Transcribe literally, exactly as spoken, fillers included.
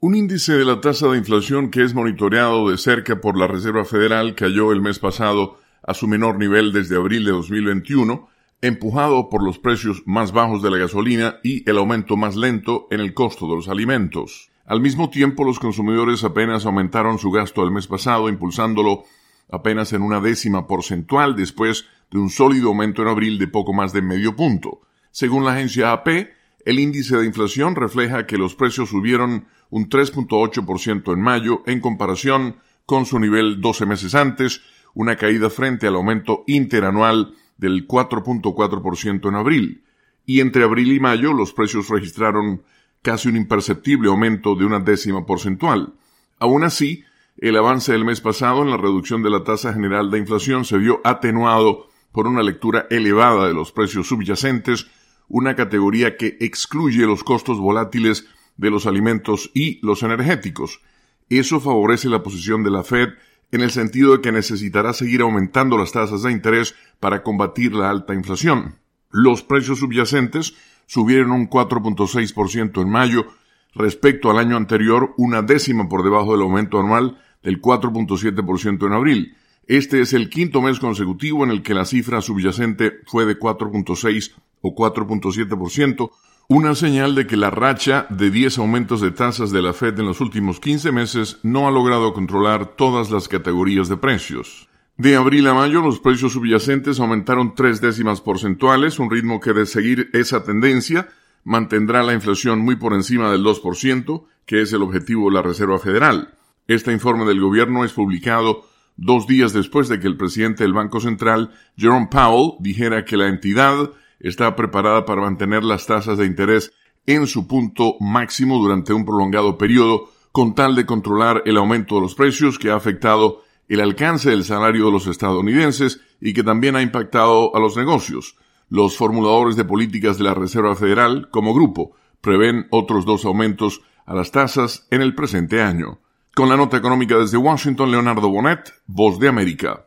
Un índice de la tasa de inflación que es monitoreado de cerca por la Reserva Federal cayó el mes pasado a su menor nivel desde abril de dos mil veintiuno, empujado por los precios más bajos de la gasolina y el aumento más lento en el costo de los alimentos. Al mismo tiempo, los consumidores apenas aumentaron su gasto el mes pasado, impulsándolo apenas en una décima porcentual después de un sólido aumento en abril de poco más de medio punto. Según la agencia A P, el índice de inflación refleja que los precios subieron un tres punto ocho por ciento en mayo en comparación con su nivel doce meses antes, una caída frente al aumento interanual del cuatro punto cuatro por ciento en abril. Y entre abril y mayo los precios registraron casi un imperceptible aumento de una décima porcentual. Aún así, el avance del mes pasado en la reducción de la tasa general de inflación se vio atenuado por una lectura elevada de los precios subyacentes, una categoría que excluye los costos volátiles de los alimentos y los energéticos. Eso favorece la posición de la Fed en el sentido de que necesitará seguir aumentando las tasas de interés para combatir la alta inflación. Los precios subyacentes subieron un cuatro punto seis por ciento en mayo respecto al año anterior, una décima por debajo del aumento anual del cuatro punto siete por ciento en abril. Este es el quinto mes consecutivo en el que la cifra subyacente fue de cuatro punto seis o cuatro punto siete por ciento, una señal de que la racha de diez aumentos de tasas de la Fed en los últimos quince meses no ha logrado controlar todas las categorías de precios. De abril a mayo, los precios subyacentes aumentaron tres décimas porcentuales, un ritmo que de seguir esa tendencia mantendrá la inflación muy por encima del dos por ciento, que es el objetivo de la Reserva Federal. Este informe del gobierno es publicado dos días después de que el presidente del Banco Central, Jerome Powell, dijera que la entidad está preparada para mantener las tasas de interés en su punto máximo durante un prolongado periodo, con tal de controlar el aumento de los precios que ha afectado el alcance del salario de los estadounidenses y que también ha impactado a los negocios. Los formuladores de políticas de la Reserva Federal, como grupo, prevén otros dos aumentos a las tasas en el presente año. Con la nota económica desde Washington, Leonardo Bonet, Voz de América.